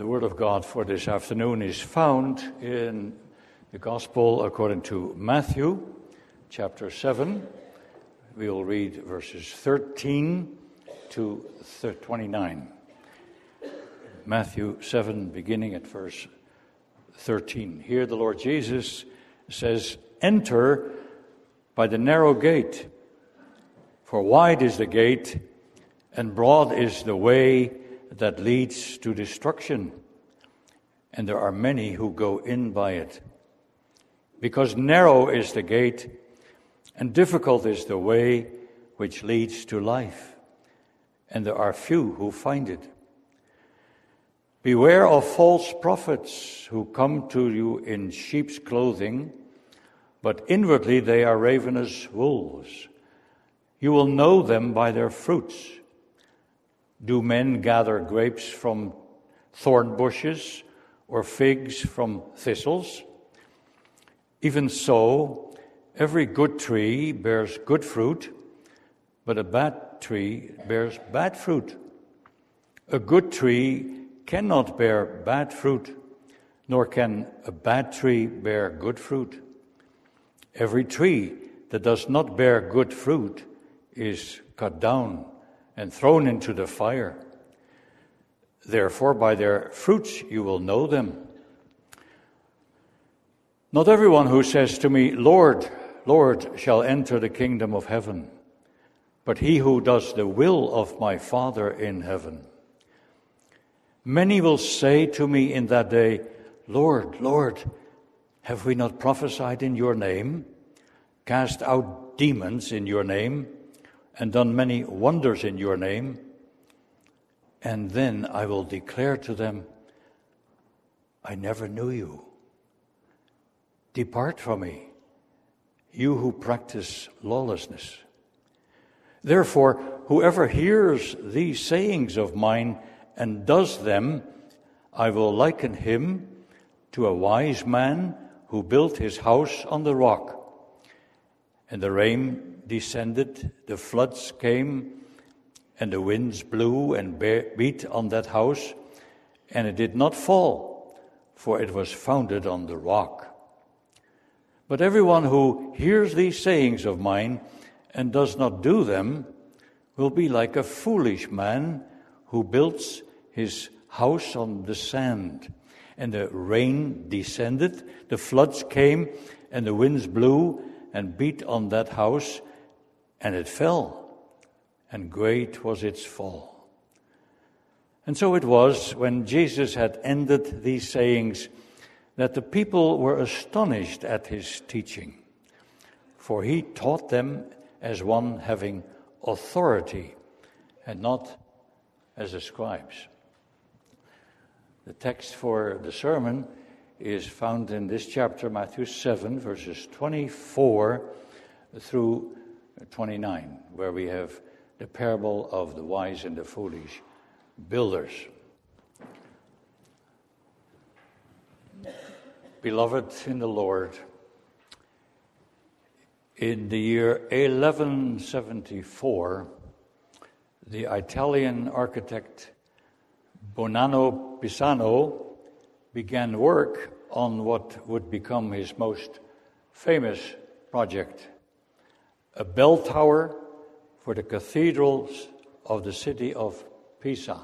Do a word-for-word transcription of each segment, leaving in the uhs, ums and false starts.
The Word of God for this afternoon is found in the Gospel according to Matthew, chapter seven. We will read verses thirteen to twenty-nine. Matthew seven, beginning at verse thirteen. Here the Lord Jesus says, "Enter by the narrow gate, for wide is the gate, and broad is the way that leads to destruction, and there are many who go in by it. Because narrow is the gate, and difficult is the way which leads to life, and there are few who find it. Beware of false prophets who come to you in sheep's clothing, but inwardly they are ravenous wolves. You will know them by their fruits. Do men gather grapes from thorn bushes or figs from thistles? Even so, every good tree bears good fruit, but a bad tree bears bad fruit. A good tree cannot bear bad fruit, nor can a bad tree bear good fruit. Every tree that does not bear good fruit is cut down and thrown into the fire. Therefore, by their fruits you will know them. Not everyone who says to me, 'Lord, Lord,' shall enter the kingdom of heaven, but he who does the will of my Father in heaven. Many will say to me in that day, 'Lord, Lord, have we not prophesied in your name, cast out demons in your name, and done many wonders in your name?' And then I will declare to them, 'I never knew you. Depart from me, you who practice lawlessness.' Therefore, whoever hears these sayings of mine and does them, I will liken him to a wise man who built his house on the rock. And the rain descended, the floods came, and the winds blew and beat on that house, and it did not fall, for it was founded on the rock. But everyone who hears these sayings of mine and does not do them will be like a foolish man who builds his house on the sand. And the rain descended, the floods came, and the winds blew and beat on that house, and it fell, and great was its fall. And so it was, when Jesus had ended these sayings, that the people were astonished at his teaching, for he taught them as one having authority, and not as the scribes." The text for the sermon is found in this chapter, Matthew seven, verses twenty-four through twenty-nine, where we have the parable of the wise and the foolish builders. Beloved in the Lord, in the year eleven seventy-four, the Italian architect Bonanno Pisano began work on what would become his most famous project, a bell tower for the cathedrals of the city of Pisa.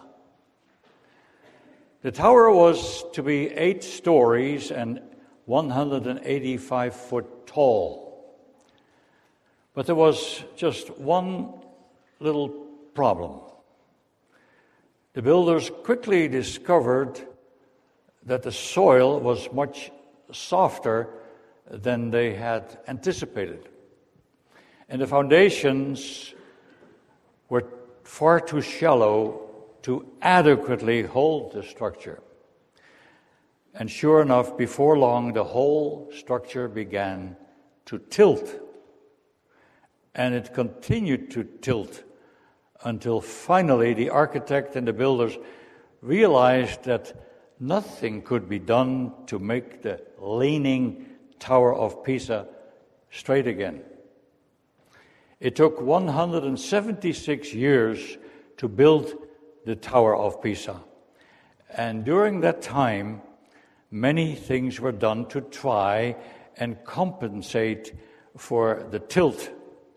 The tower was to be eight stories and one hundred eighty-five foot tall. But there was just one little problem. The builders quickly discovered that the soil was much softer than they had anticipated. And the foundations were far too shallow to adequately hold the structure. And sure enough, before long, the whole structure began to tilt. And it continued to tilt until finally the architect and the builders realized that nothing could be done to make the leaning Tower of Pisa straight again. It took one hundred seventy-six years to build the Tower of Pisa. And during that time, many things were done to try and compensate for the tilt.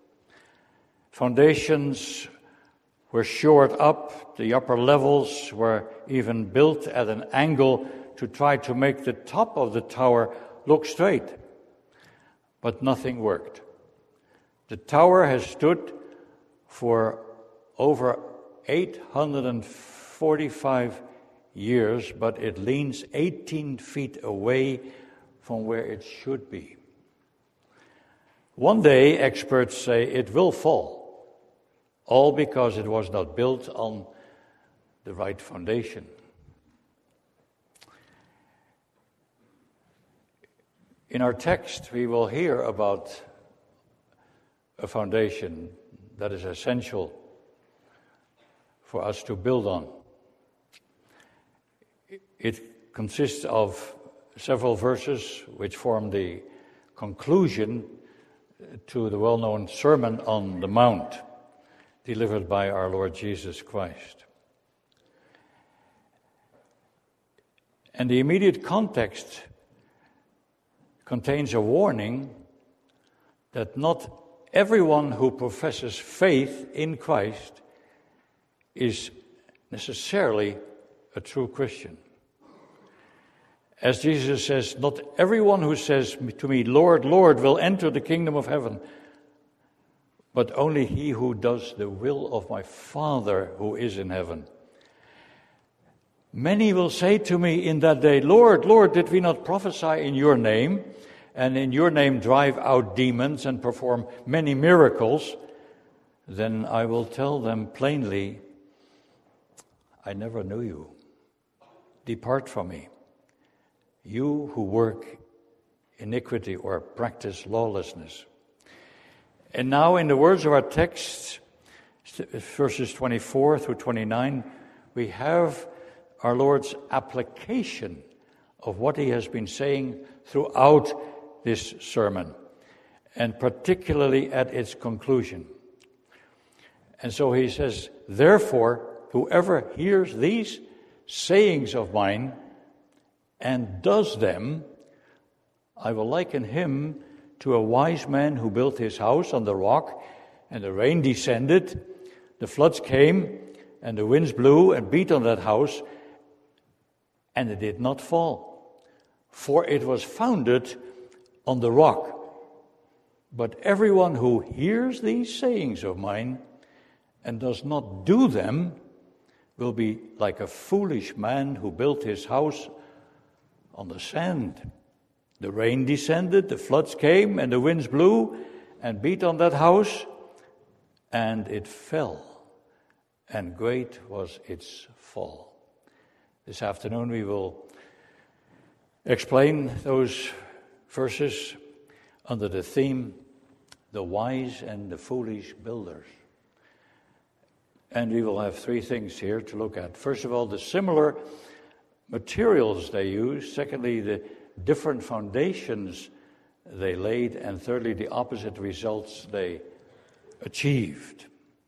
Foundations were shored up, the upper levels were even built at an angle to try to make the top of the tower look straight. But nothing worked. The tower has stood for over eight hundred forty-five years, but it leans eighteen feet away from where it should be. One day, experts say it will fall, all because it was not built on the right foundation. In our text, we will hear about a foundation that is essential for us to build on. It consists of several verses which form the conclusion to the well-known Sermon on the Mount, delivered by our Lord Jesus Christ. And the immediate context contains a warning that not everyone who professes faith in Christ is necessarily a true Christian. As Jesus says, not everyone who says to me, Lord, Lord, will enter the kingdom of heaven, but only he who does the will of my Father who is in heaven. Many will say to me in that day, Lord, Lord, did we not prophesy in your name, and in your name drive out demons and perform many miracles? Then I will tell them plainly, I never knew you. Depart from me, you who work iniquity or practice lawlessness. And now in the words of our text, verses twenty-four through twenty-nine, we have our Lord's application of what he has been saying throughout this sermon, and particularly at its conclusion. And so he says, therefore, whoever hears these sayings of mine and does them, I will liken him to a wise man who built his house on the rock, and the rain descended, the floods came, and the winds blew and beat on that house, and it did not fall, for it was founded on the rock. But everyone who hears these sayings of mine and does not do them will be like a foolish man who built his house on the sand. The rain descended, the floods came, and the winds blew and beat on that house, and it fell, and great was its fall. This afternoon we will explain those verses under the theme, the wise and the foolish builders. And we will have three things here to look at. First of all, the similar materials they used. Secondly, the different foundations they laid. And thirdly, the opposite results they achieved.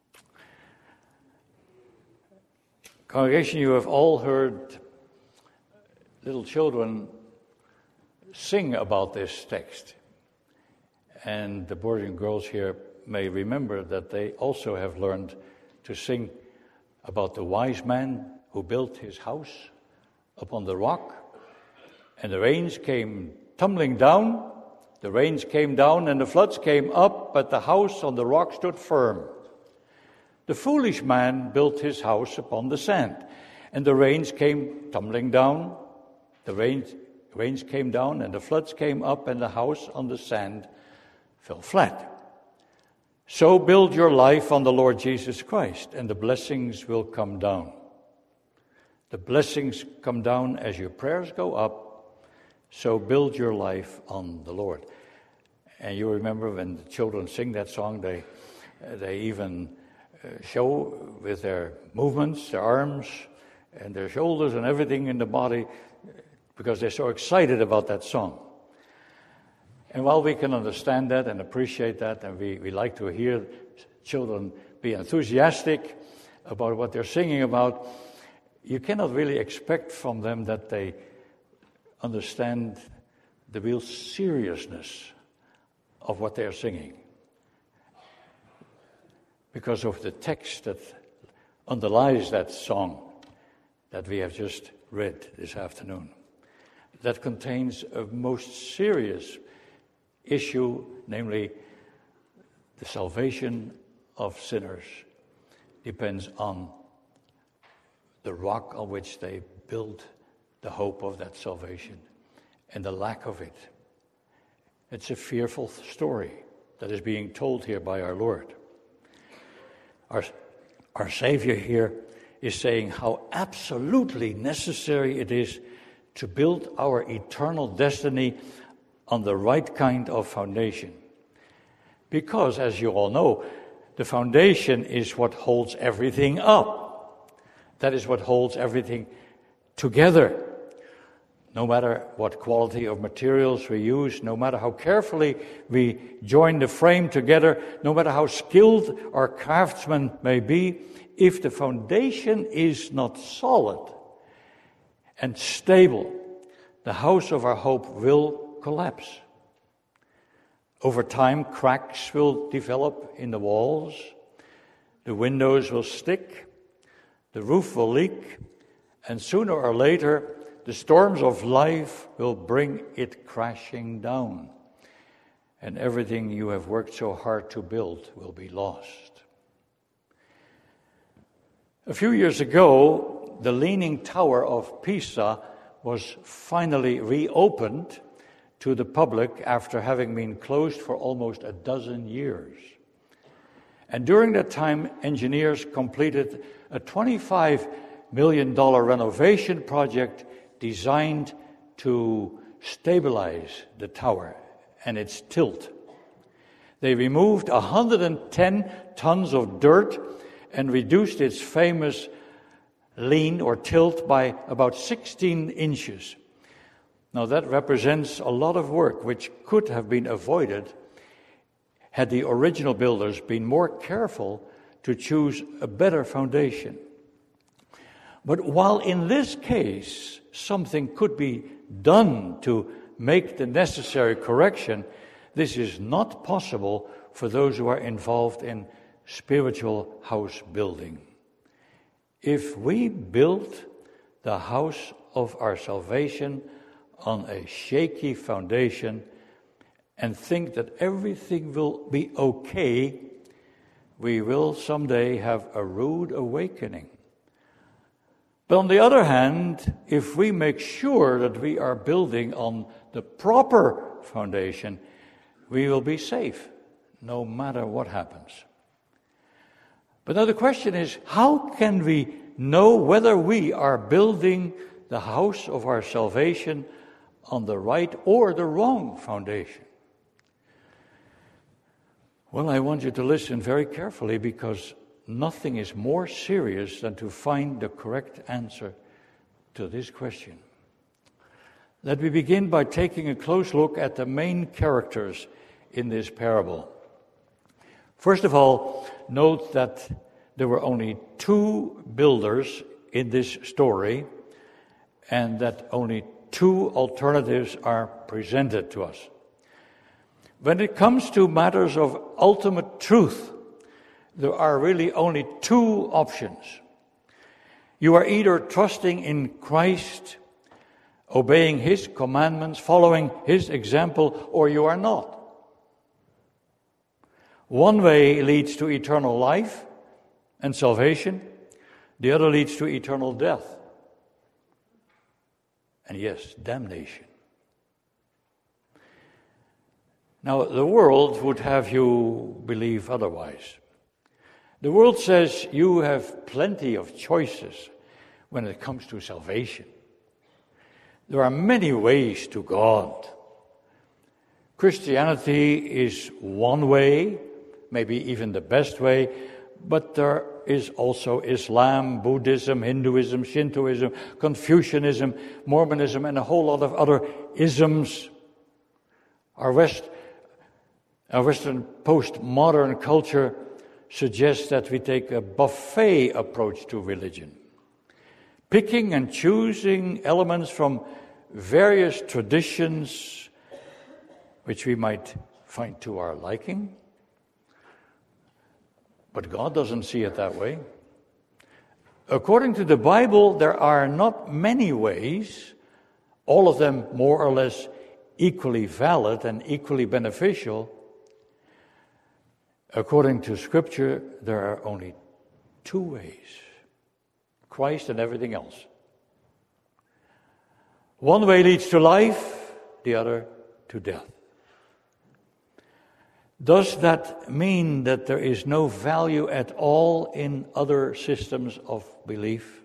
Congregation, you have all heard little children sing about this text. And the boys and girls here may remember that they also have learned to sing about the wise man who built his house upon the rock, and the rains came tumbling down, the rains came down and the floods came up, but the house on the rock stood firm. The foolish man built his house upon the sand, and the rains came tumbling down, the rains, rains came down and the floods came up, and the house on the sand fell flat. So build your life on the Lord Jesus Christ, and the blessings will come down. The blessings come down as your prayers go up, so build your life on the Lord. And you remember when the children sing that song, they they even uh, show with their movements, their arms and their shoulders and everything in the body, because they're so excited about that song. And while we can understand that and appreciate that, and we, we like to hear children be enthusiastic about what they're singing about, you cannot really expect from them that they understand the real seriousness of what they are singing, because of the text that underlies that song that we have just read this afternoon, that contains a most serious issue, namely the salvation of sinners depends on the rock on which they build the hope of that salvation and the lack of it. It's a fearful story that is being told here by our Lord. Our, our Savior here is saying how absolutely necessary it is to build our eternal destiny on the right kind of foundation. Because, as you all know, the foundation is what holds everything up. That is what holds everything together. No matter what quality of materials we use, no matter how carefully we join the frame together, no matter how skilled our craftsman may be, if the foundation is not solid and stable, the house of our hope will collapse. Over time, cracks will develop in the walls, the windows will stick, the roof will leak, and sooner or later, the storms of life will bring it crashing down, and everything you have worked so hard to build will be lost. A few years ago, the Leaning Tower of Pisa was finally reopened to the public after having been closed for almost a dozen years. And during that time, engineers completed a twenty-five million dollars renovation project designed to stabilize the tower and its tilt. They removed one hundred ten tons of dirt and reduced its famous lean or tilt by about sixteen inches. Now that represents a lot of work which could have been avoided had the original builders been more careful to choose a better foundation. But while in this case something could be done to make the necessary correction, this is not possible for those who are involved in spiritual house building. If we build the house of our salvation on a shaky foundation and think that everything will be okay, we will someday have a rude awakening. But on the other hand, if we make sure that we are building on the proper foundation, we will be safe, no matter what happens. But now the question is, how can we know whether we are building the house of our salvation on the right or the wrong foundation? Well, I want you to listen very carefully, because nothing is more serious than to find the correct answer to this question. Let me begin by taking a close look at the main characters in this parable. First of all, note that there were only two builders in this story, and that only two alternatives are presented to us. When it comes to matters of ultimate truth, there are really only two options. You are either trusting in Christ, obeying His commandments, following His example, or you are not. One way leads to eternal life and salvation. The other leads to eternal death. And yes, damnation. Now, the world would have you believe otherwise. The world says you have plenty of choices when it comes to salvation. There are many ways to God. Christianity is one way, maybe even the best way, but there is also Islam, Buddhism, Hinduism, Shintoism, Confucianism, Mormonism, and a whole lot of other isms. Our West, our Western postmodern culture suggests that we take a buffet approach to religion. picking and choosing elements from various traditions which we might find to our liking. But God doesn't see it that way. According to the Bible, there are not many ways, all of them more or less equally valid and equally beneficial. According to Scripture, there are only two ways: Christ and everything else. One way leads to life, the other to death. Does that mean that there is no value at all in other systems of belief?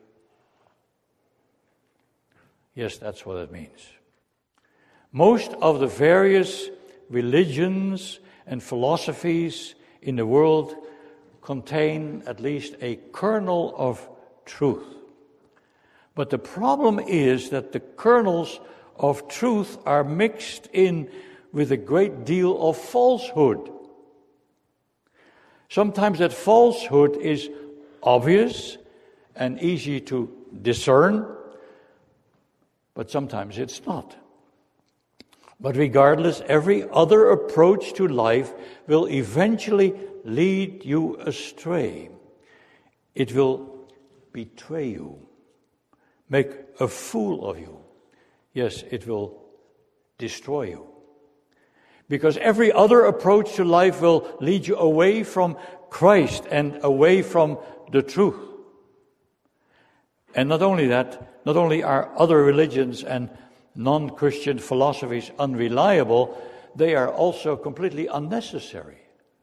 Yes, that's what it means. Most of the various religions and philosophies in the world contain at least a kernel of truth. But the problem is that the kernels of truth are mixed in with a great deal of falsehood. Sometimes that falsehood is obvious and easy to discern, but sometimes it's not. But regardless, every other approach to life will eventually lead you astray. It will betray you, make a fool of you. Yes, it will destroy you. Because every other approach to life will lead you away from Christ and away from the truth. And not only that, not only are other religions and non-Christian philosophies unreliable, they are also completely unnecessary.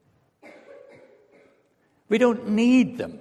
We don't need them.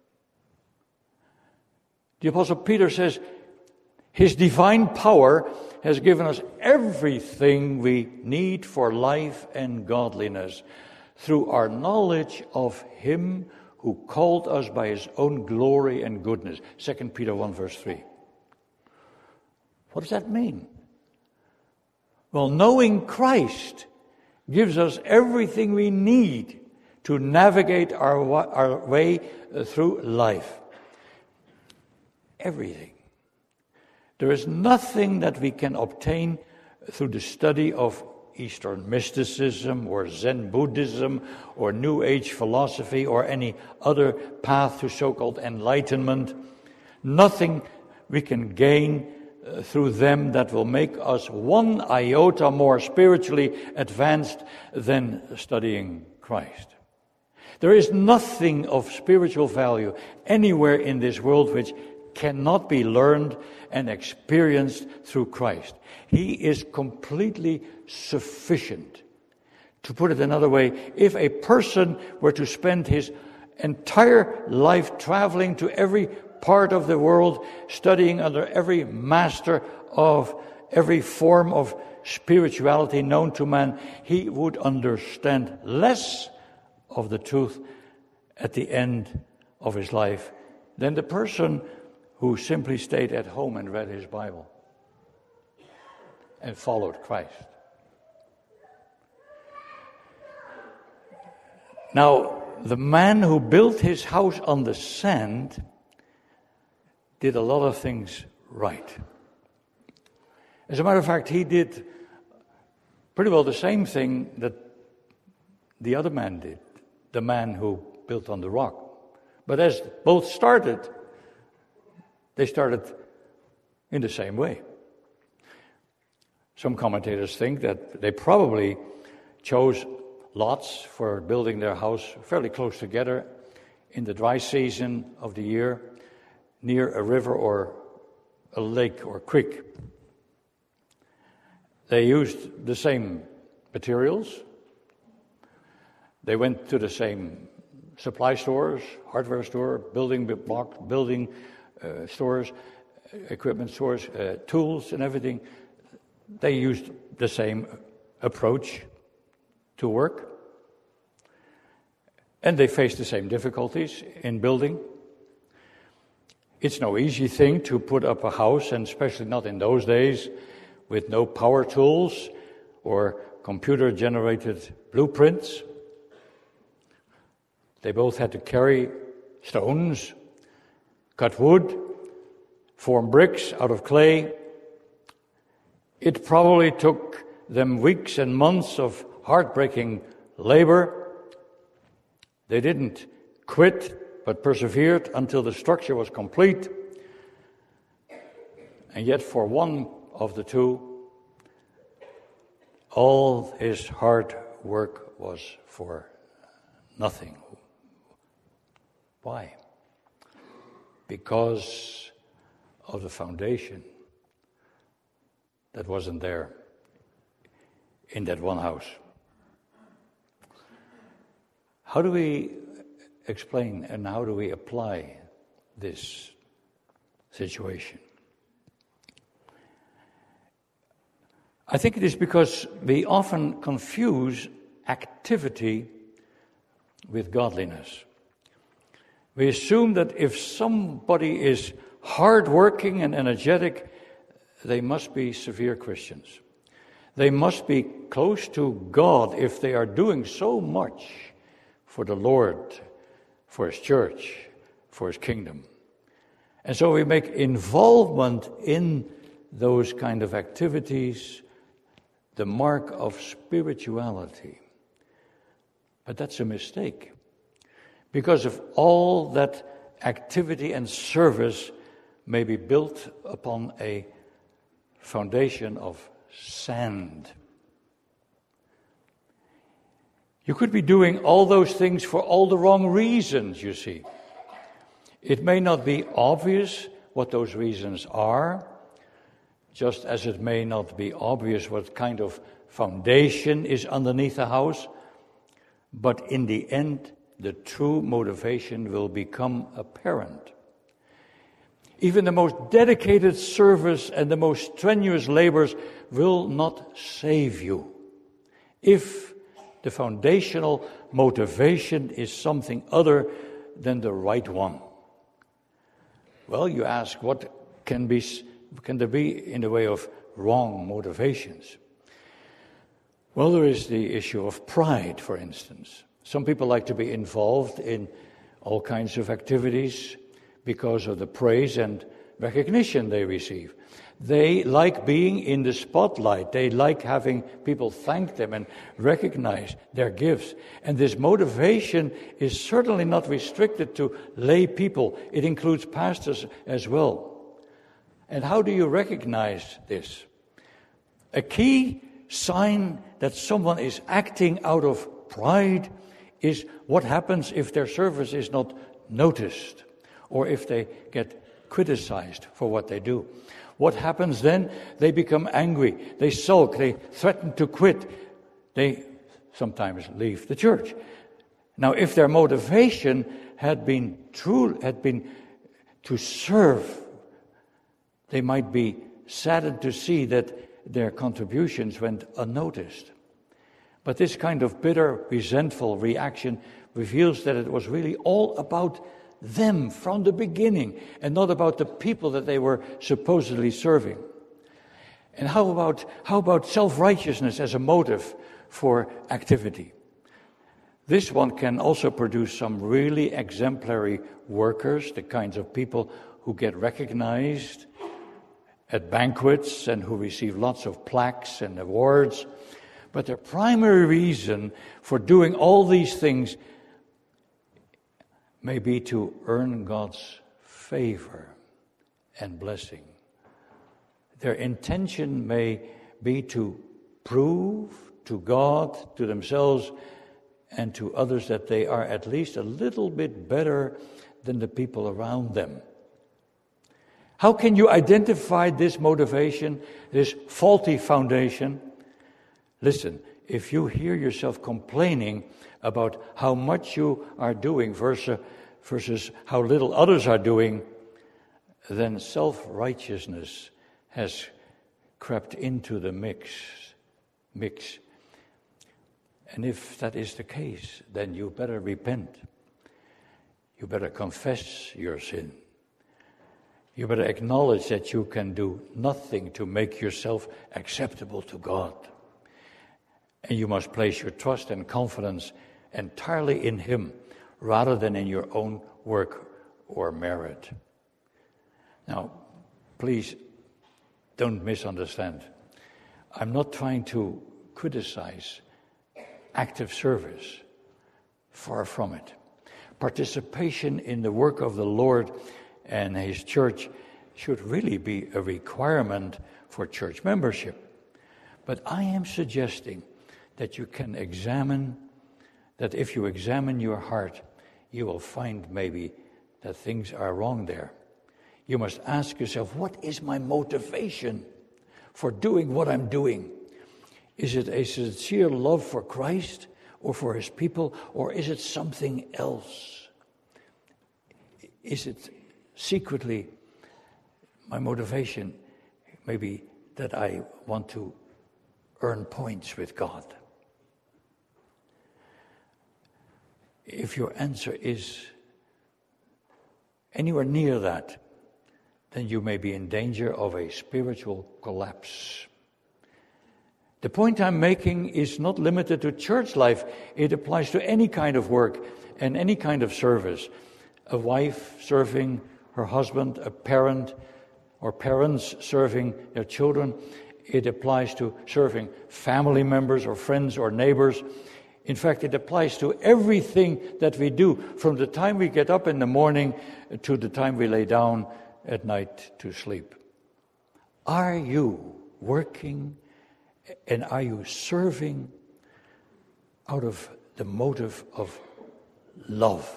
The Apostle Peter says, His divine power has given us everything we need for life and godliness through our knowledge of Him who called us by His own glory and goodness. Second Peter one verse three. What does that mean? Well, knowing Christ gives us everything we need to navigate our, our way through life. Everything. There is nothing that we can obtain through the study of Eastern mysticism or Zen Buddhism or New Age philosophy or any other path to so-called enlightenment. Nothing we can gain uh, through them that will make us one iota more spiritually advanced than studying Christ. There is nothing of spiritual value anywhere in this world which cannot be learned and experienced through Christ. He is completely sufficient. To put it another way, if a person were to spend his entire life traveling to every part of the world, studying under every master of every form of spirituality known to man, he would understand less of the truth at the end of his life than the person who simply stayed at home and read his Bible and followed Christ. Now, the man who built his house on the sand did a lot of things right. As a matter of fact, he did pretty well the same thing that the other man did, the man who built on the rock. But as both started, they started in the same way. Some commentators think that they probably chose lots for building their house fairly close together in the dry season of the year, near a river or a lake or creek. They used the same materials. They went to the same supply stores, hardware store, building block, building Uh, stores, equipment stores, uh, tools and everything. They used the same approach to work. And they faced the same difficulties in building. It's no easy thing to put up a house, and especially not in those days, with no power tools or computer-generated blueprints. They both had to carry stones, cut wood, form bricks out of clay. It probably took them weeks and months of heartbreaking labor. They didn't quit, but persevered until the structure was complete. And yet for one of the two, all his hard work was for nothing. Why? Because of the foundation that wasn't there in that one house. How do we explain and how do we apply this situation? I think it is because we often confuse activity with godliness. We assume that if somebody is hardworking and energetic, they must be severe Christians. They must be close to God if they are doing so much for the Lord, for His church, for His kingdom. And so we make involvement in those kind of activities the mark of spirituality. But that's a mistake. Because of all that activity and service may be built upon a foundation of sand. You could be doing all those things for all the wrong reasons, you see. It may not be obvious what those reasons are, just as it may not be obvious what kind of foundation is underneath a house, but in the end, the true motivation will become apparent. Even the most dedicated service and the most strenuous labors will not save you if the foundational motivation is something other than the right one. Well, you ask, what can be can there be in the way of wrong motivations? Well, there is the issue of pride, for instance. Some people like to be involved in all kinds of activities because of the praise and recognition they receive. They like being in the spotlight. They like having people thank them and recognize their gifts. And this motivation is certainly not restricted to lay people. It includes pastors as well. And how do you recognize this? A key sign that someone is acting out of pride is what happens if their service is not noticed or if they get criticized for what they do. What happens then? They become angry, they sulk, they threaten to quit, they sometimes leave the church. Now, if their motivation had been true, had been to serve, they might be saddened to see that their contributions went unnoticed. But this kind of bitter, resentful reaction reveals that it was really all about them from the beginning and not about the people that they were supposedly serving. And how about how about self-righteousness as a motive for activity? This one can also produce some really exemplary workers, the kinds of people who get recognized at banquets and who receive lots of plaques and awards. But their primary reason for doing all these things may be to earn God's favor and blessing. Their intention may be to prove to God, to themselves, and to others that they are at least a little bit better than the people around them. How can you identify this motivation, this faulty foundation? Listen, if you hear yourself complaining about how much you are doing versus, versus how little others are doing, then self-righteousness has crept into the mix. mix. And if that is the case, then you better repent. You better confess your sin. You better acknowledge that you can do nothing to make yourself acceptable to God. And you must place your trust and confidence entirely in Him rather than in your own work or merit. Now, please don't misunderstand. I'm not trying to criticize active service. Far from it. Participation in the work of the Lord and His church should really be a requirement for church membership. But I am suggesting that you can examine, that if you examine your heart, you will find maybe that things are wrong there. You must ask yourself, what is my motivation for doing what I'm doing? Is it a sincere love for Christ or for His people, or is it something else? Is it secretly my motivation, maybe that I want to earn points with God? If your answer is anywhere near that, then you may be in danger of a spiritual collapse. The point I'm making is not limited to church life. It applies to any kind of work and any kind of service. A wife serving her husband, a parent or parents serving their children. It applies to serving family members or friends or neighbors. In fact, it applies to everything that we do, from the time we get up in the morning to the time we lay down at night to sleep. Are you working and are you serving out of the motive of love?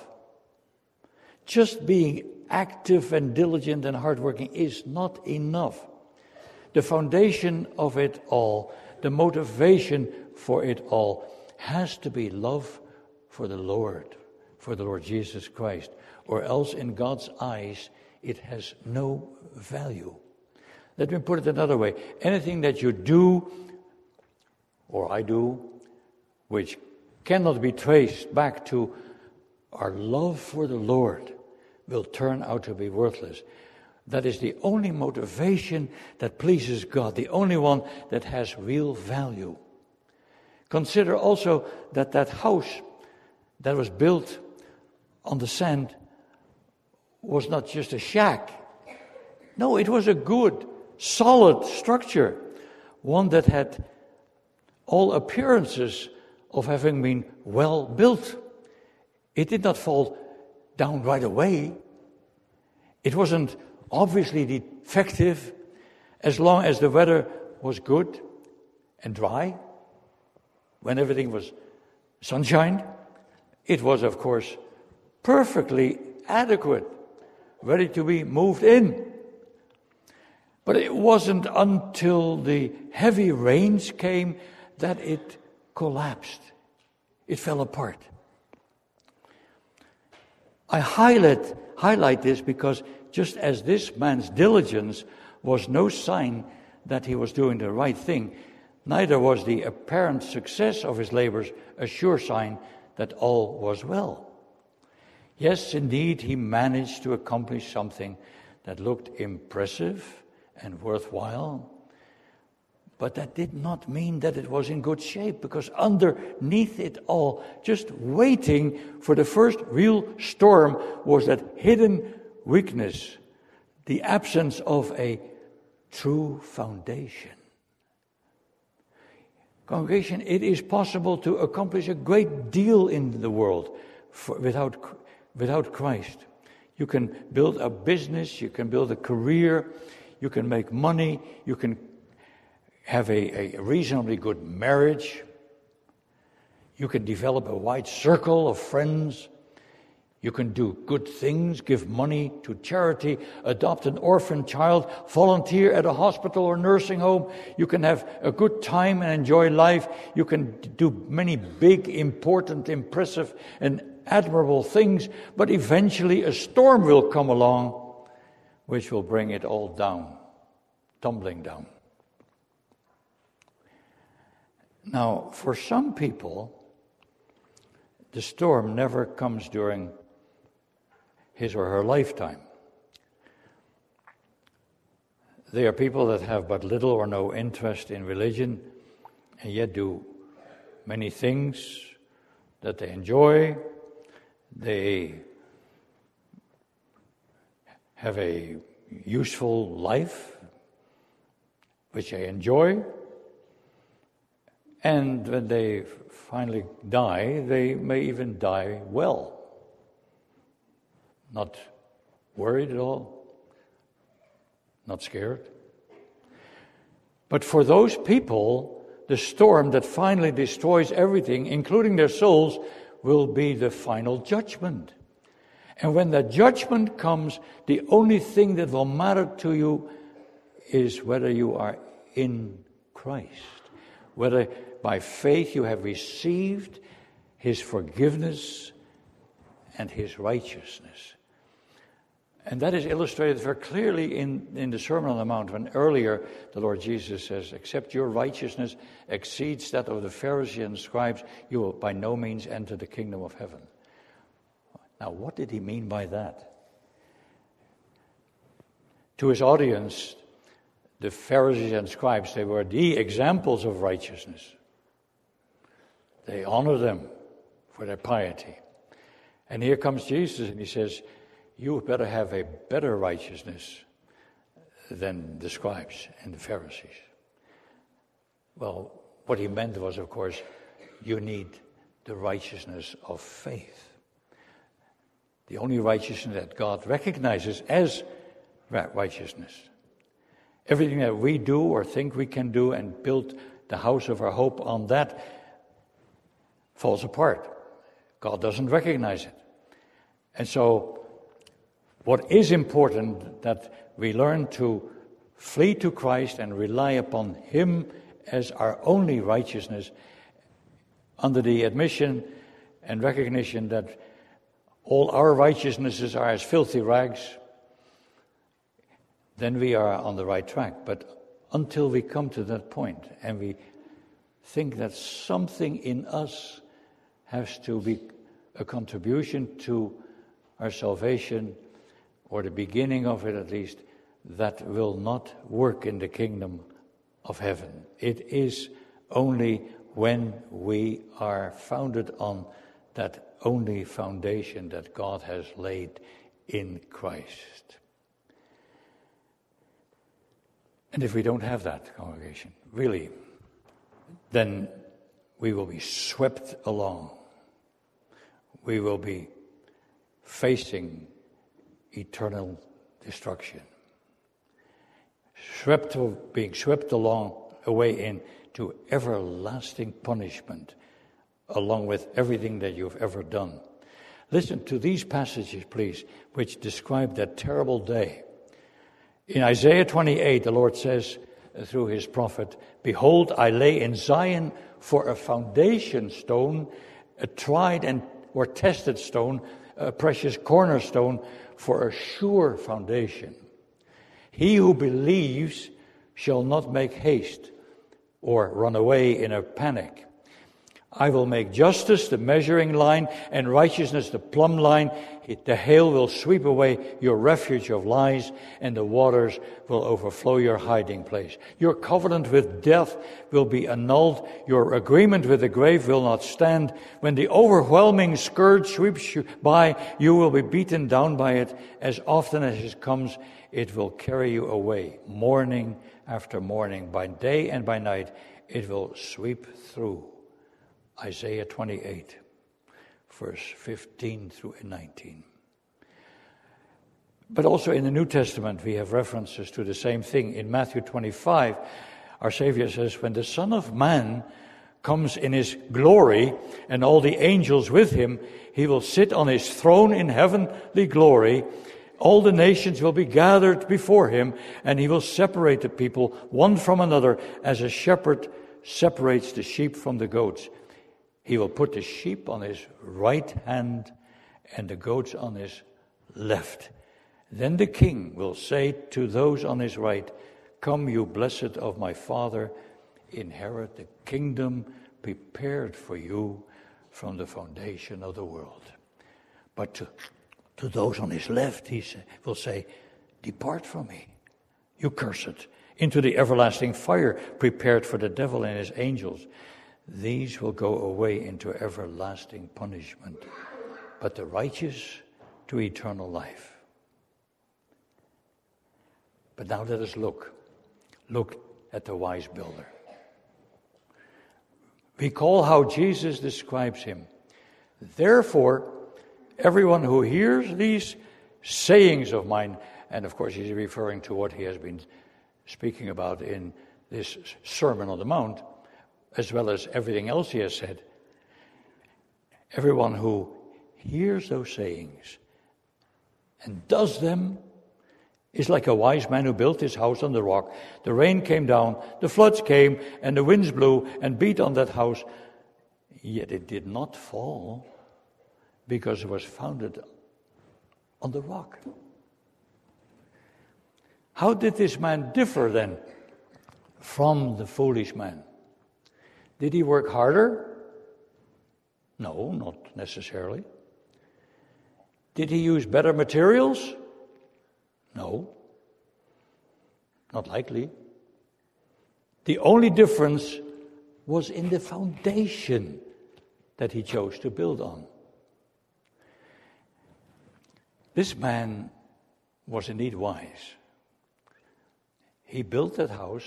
Just being active and diligent and hardworking is not enough. The foundation of it all, the motivation for it all, has to be love for the Lord, for the Lord Jesus Christ, or else in God's eyes it has no value. Let me put it another way. Anything that you do, or I do, which cannot be traced back to our love for the Lord, will turn out to be worthless. That is the only motivation that pleases God, the only one that has real value. Consider also that that house that was built on the sand was not just a shack. No, it was a good, solid structure, one that had all appearances of having been well built. It did not fall down right away. It wasn't obviously defective as long as the weather was good and dry. When everything was sunshine, it was, of course, perfectly adequate, ready to be moved in. But it wasn't until the heavy rains came that it collapsed. It fell apart. I highlight, highlight this because just as this man's diligence was no sign that he was doing the right thing, neither was the apparent success of his labors a sure sign that all was well. Yes, indeed, he managed to accomplish something that looked impressive and worthwhile, but that did not mean that it was in good shape, because underneath it all, just waiting for the first real storm, was that hidden weakness, the absence of a true foundation. Congregation, it is possible to accomplish a great deal in the world for, without, without Christ. You can build a business, you can build a career, you can make money, you can have a, a reasonably good marriage, you can develop a wide circle of friends, you can do good things, give money to charity, adopt an orphan child, volunteer at a hospital or nursing home. You can have a good time and enjoy life. You can do many big, important, impressive, and admirable things. But eventually a storm will come along which will bring it all down, tumbling down. Now, for some people, the storm never comes during his or her lifetime. They are people that have but little or no interest in religion and yet do many things that they enjoy. They have a useful life, which they enjoy, and when they finally die, they may even die well. Not worried at all, not scared. But for those people, the storm that finally destroys everything, including their souls, will be the final judgment. And when that judgment comes, the only thing that will matter to you is whether you are in Christ, whether by faith you have received His forgiveness and His righteousness. And that is illustrated very clearly in, in the Sermon on the Mount, when earlier the Lord Jesus says, except your righteousness exceeds that of the Pharisees and scribes, you will by no means enter the kingdom of heaven. Now, what did He mean by that? To His audience, the Pharisees and scribes, they were the examples of righteousness. They honor them for their piety. And here comes Jesus and He says, you better have a better righteousness than the scribes and the Pharisees. Well, what He meant was, of course, you need the righteousness of faith. The only righteousness that God recognizes as righteousness. Everything that we do or think we can do and build the house of our hope on that falls apart. God doesn't recognize it. And so, what is important that we learn to flee to Christ and rely upon Him as our only righteousness, under the admission and recognition that all our righteousnesses are as filthy rags, then we are on the right track. But until we come to that point and we think that something in us has to be a contribution to our salvation, or the beginning of it at least, that will not work in the kingdom of heaven. It is only when we are founded on that only foundation that God has laid in Christ. And if we don't have that, congregation, really, then we will be swept along. We will be facing eternal destruction. Swept, being swept along, away into everlasting punishment, along with everything that you've ever done. Listen to these passages, please, which describe that terrible day. In Isaiah twenty-eight, the Lord says through His prophet, behold, I lay in Zion for a foundation stone, a tried and or tested stone, a precious cornerstone, for a sure foundation. He who believes shall not make haste or run away in a panic. I will make justice the measuring line and righteousness the plumb line. The hail will sweep away your refuge of lies, and the waters will overflow your hiding place. Your covenant with death will be annulled. Your agreement with the grave will not stand. When the overwhelming scourge sweeps you by, you will be beaten down by it. As often as it comes, it will carry you away, morning after morning. By day and by night, it will sweep through. Isaiah twenty-eight, verse fifteen through nineteen. But also in the New Testament, we have references to the same thing. In Matthew twenty-five, our Savior says, when the Son of Man comes in His glory and all the angels with Him, He will sit on His throne in heavenly glory. All the nations will be gathered before Him, and He will separate the people one from another as a shepherd separates the sheep from the goats. He will put the sheep on His right hand and the goats on His left. Then the King will say to those on His right, come, you blessed of my Father, inherit the kingdom prepared for you from the foundation of the world. But to, to those on His left, He will say, depart from me, you cursed, into the everlasting fire prepared for the devil and his angels. These will go away into everlasting punishment, but the righteous to eternal life. But now let us look. Look at the wise builder. Recall how Jesus describes him. Therefore, everyone who hears these sayings of mine, and of course he's referring to what he has been speaking about in this Sermon on the Mount, as well as everything else he has said. Everyone who hears those sayings and does them is like a wise man who built his house on the rock. The rain came down, the floods came, and the winds blew and beat on that house. Yet it did not fall because it was founded on the rock. How did this man differ then from the foolish man? Did he work harder? No, not necessarily. Did he use better materials? No, not likely. The only difference was in the foundation that he chose to build on. This man was indeed wise. He built that house,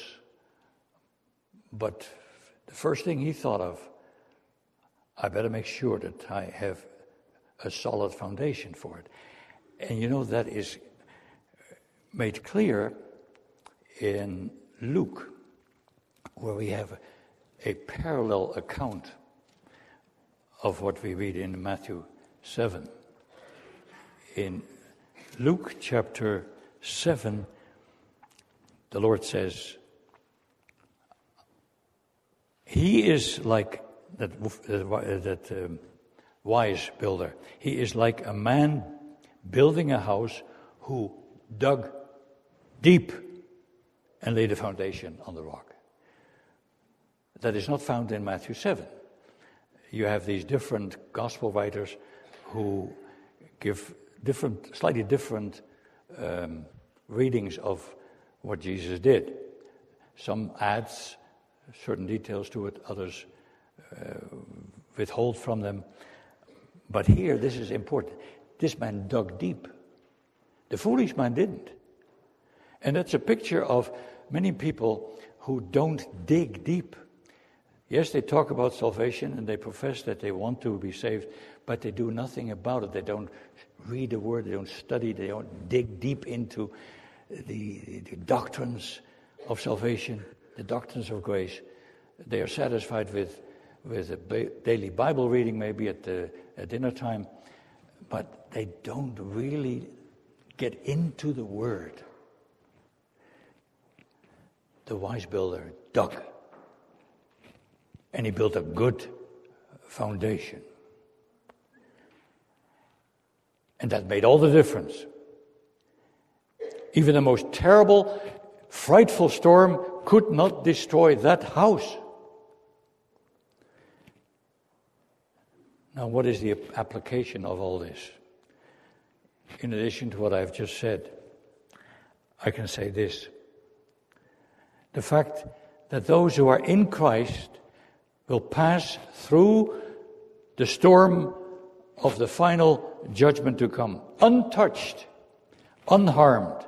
but the first thing he thought of, I better make sure that I have a solid foundation for it. And you know, that is made clear in Luke, where we have a parallel account of what we read in Matthew seven. In Luke chapter seven, the Lord says, he is like that, that um, wise builder. He is like a man building a house who dug deep and laid a foundation on the rock. That is not found in Matthew seven. You have these different gospel writers who give different, slightly different um, readings of what Jesus did. Some adds certain details to it, others uh, withhold from them. But here, this is important. This man dug deep. The foolish man didn't. And that's a picture of many people who don't dig deep. Yes, they talk about salvation and they profess that they want to be saved, but they do nothing about it. They don't read the Word, they don't study, they don't dig deep into the, the doctrines of salvation, the doctrines of grace. They are satisfied with, with a ba- daily Bible reading, maybe at, the, at dinner time, but they don't really get into the Word. The wise builder dug, and he built a good foundation. And that made all the difference. Even the most terrible, frightful storm could not destroy that house. Now, what is the application of all this? In addition to what I've just said, I can say this. The fact that those who are in Christ will pass through the storm of the final judgment to come, untouched, unharmed.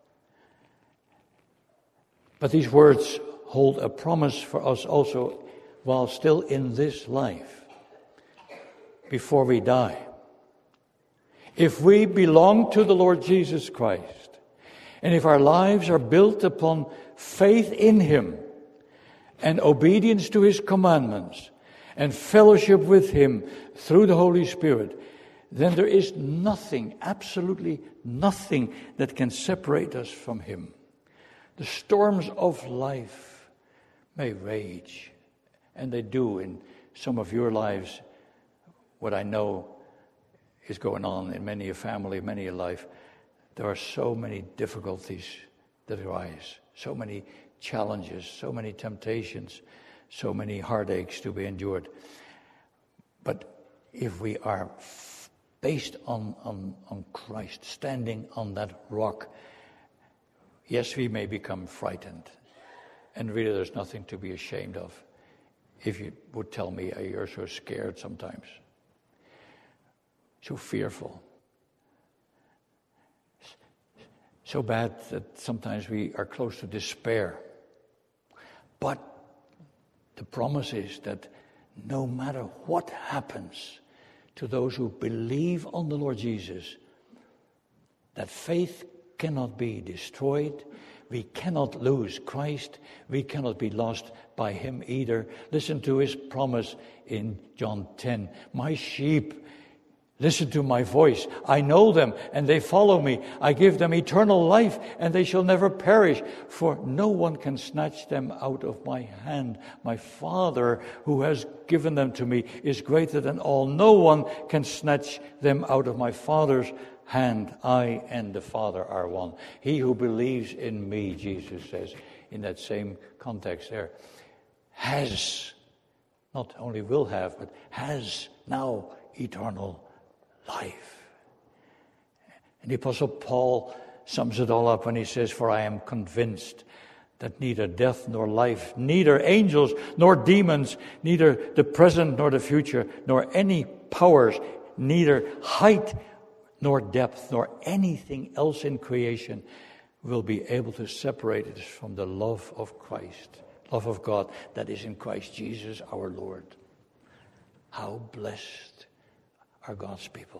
But these words hold a promise for us also while still in this life, before we die. If we belong to the Lord Jesus Christ, and if our lives are built upon faith in Him, and obedience to His commandments, and fellowship with Him through the Holy Spirit, then there is nothing, absolutely nothing, that can separate us from Him. The storms of life may rage, and they do in some of your lives. What I know is going on in many a family, many a life. There are so many difficulties that arise, so many challenges, so many temptations, so many heartaches to be endured. But if we are f- based on, on, on Christ, standing on that rock, yes, we may become frightened. And really there's nothing to be ashamed of. If you would tell me, oh, you're so scared sometimes, so fearful. so bad that sometimes we are close to despair. But the promise is that no matter what happens to those who believe on the Lord Jesus, that faith cannot be destroyed. We cannot lose Christ. We cannot be lost by him either. Listen to his promise in John ten. My sheep listen to my voice. I know them, and they follow me. I give them eternal life, and they shall never perish, for no one can snatch them out of my hand. My Father, who has given them to me, is greater than all. No one can snatch them out of my Father's hand. I and the Father are one. He who believes in me, Jesus says, in that same context there, has, not only will have, but has now eternal life. And the Apostle Paul sums it all up when he says, for I am convinced that neither death nor life, neither angels nor demons, neither the present nor the future, nor any powers, neither height nor depth, nor anything else in creation will be able to separate us from the love of Christ, love of God that is in Christ Jesus our Lord. How blessed are God's people.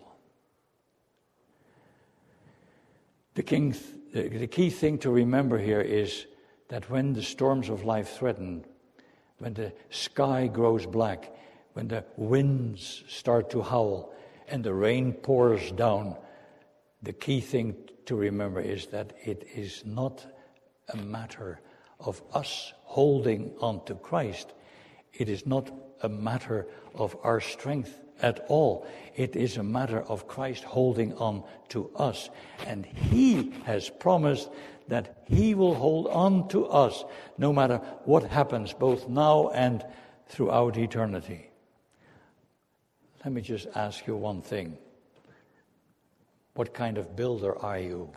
The, king, the, the key thing to remember here is that when the storms of life threaten, when the sky grows black, when the winds start to howl and the rain pours down, the key thing to remember is that it is not a matter of us holding on to Christ. It is not a matter of our strength at all. It is a matter of Christ holding on to us. And he has promised that he will hold on to us no matter what happens, both now and throughout eternity. Let me just ask you one thing. What kind of builder are you?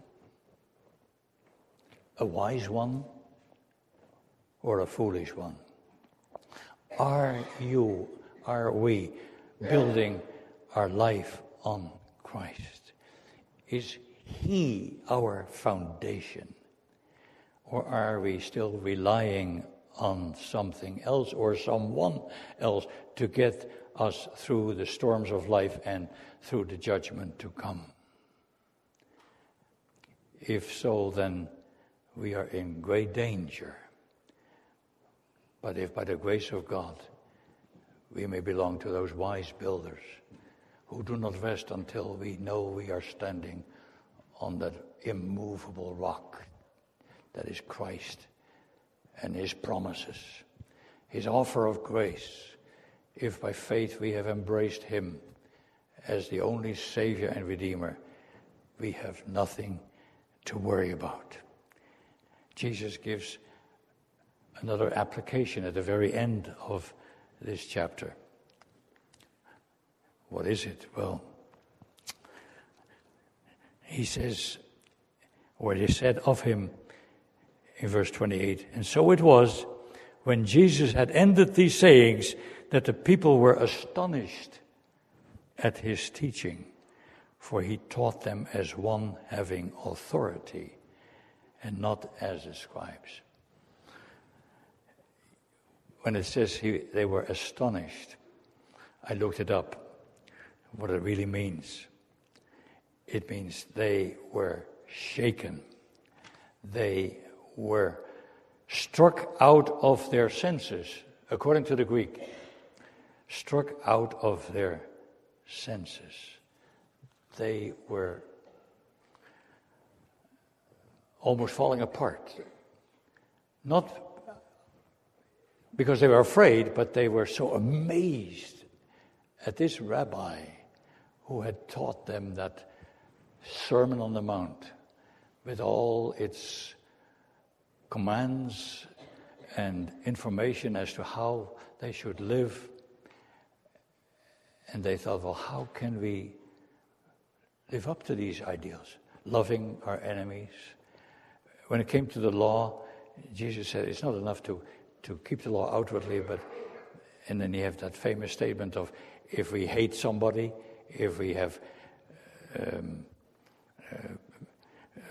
A wise one or a foolish one? Are you, are we building our life on Christ? Is he our foundation? Or are we still relying on something else or someone else to get us through the storms of life and through the judgment to come? If so, then we are in great danger. But if by the grace of God we may belong to those wise builders who do not rest until we know we are standing on that immovable rock that is Christ and his promises, his offer of grace, if by faith we have embraced him as the only Savior and Redeemer, we have nothing to worry about. Jesus gives another application at the very end of this chapter. What is it? Well, he says, or it is said of him in verse twenty-eight, and so it was when Jesus had ended these sayings that the people were astonished at his teaching, for he taught them as one having authority and not as the scribes. When it says he, they were astonished, I looked it up, what it really means. It means they were shaken. They were struck out of their senses, according to the Greek. Struck out of their senses. They were almost falling apart. Not because they were afraid, but they were so amazed at this rabbi who had taught them that Sermon on the Mount with all its commands and information as to how they should live. And they thought, well, how can we live up to these ideals? Loving our enemies. When it came to the law, Jesus said it's not enough to, to keep the law outwardly, but, and then you have that famous statement of, if we hate somebody, if we have um, uh, uh,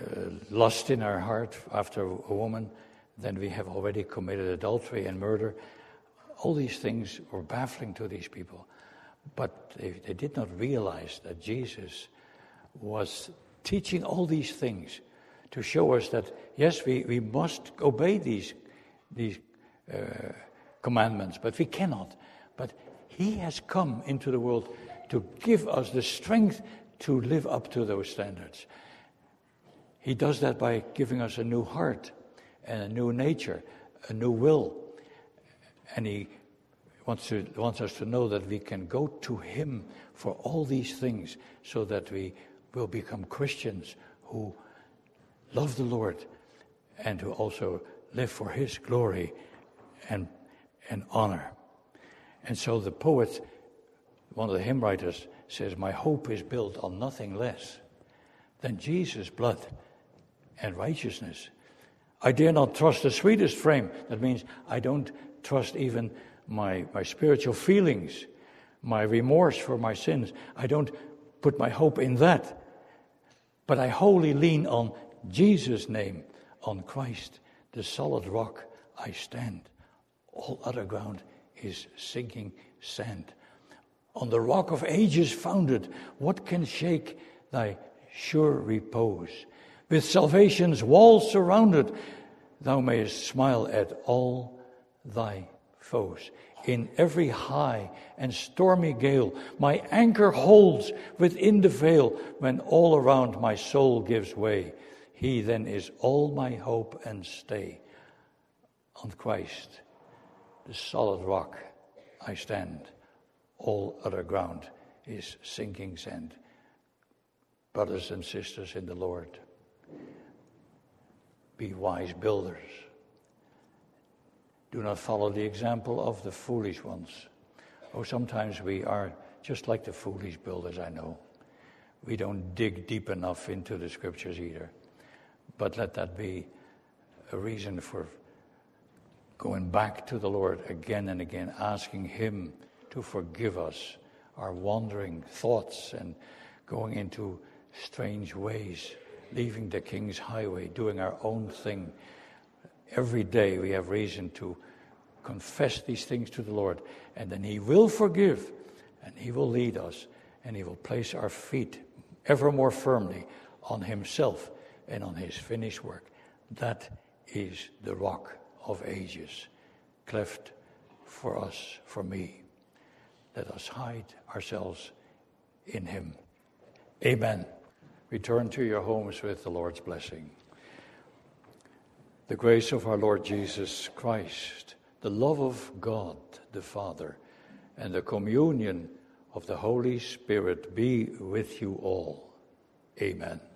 lust in our heart after a woman, then we have already committed adultery and murder. All these things were baffling to these people. But they, they did not realize that Jesus was teaching all these things to show us that, yes, we, we must obey these, these uh, commandments, but we cannot. But he has come into the world to give us the strength to live up to those standards. He does that by giving us a new heart and a new nature, a new will. And he wants to wants us to know that we can go to him for all these things so that we will become Christians who love the Lord and who also live for his glory and, and honor. And so the poet, one of the hymn writers, says, my hope is built on nothing less than Jesus' blood and righteousness. I dare not trust the sweetest frame. That means I don't trust even my, my spiritual feelings, my remorse for my sins. I don't put my hope in that. But I wholly lean on Jesus' name, on Christ, the solid rock I stand. All other ground is sinking sand. On the rock of ages founded, what can shake thy sure repose? With salvation's walls surrounded, thou mayest smile at all thy foes. In every high and stormy gale, my anchor holds within the veil. When all around my soul gives way, he then is all my hope and stay. On Christ, the solid rock, I stand. All other ground is sinking sand. Brothers and sisters in the Lord, be wise builders. Do not follow the example of the foolish ones. Oh, sometimes we are just like the foolish builders, I know. We don't dig deep enough into the scriptures either. But let that be a reason for going back to the Lord again and again, asking him to forgive us our wandering thoughts and going into strange ways, leaving the King's highway, doing our own thing. Every day we have reason to confess these things to the Lord, and then he will forgive, and he will lead us, and he will place our feet ever more firmly on himself and on his finished work. That is the rock of ages, cleft for us, for me. Let us hide ourselves in him. Amen. Return to your homes with the Lord's blessing. The grace of our Lord Jesus Christ, the love of God the Father, and the communion of the Holy Spirit be with you all. Amen.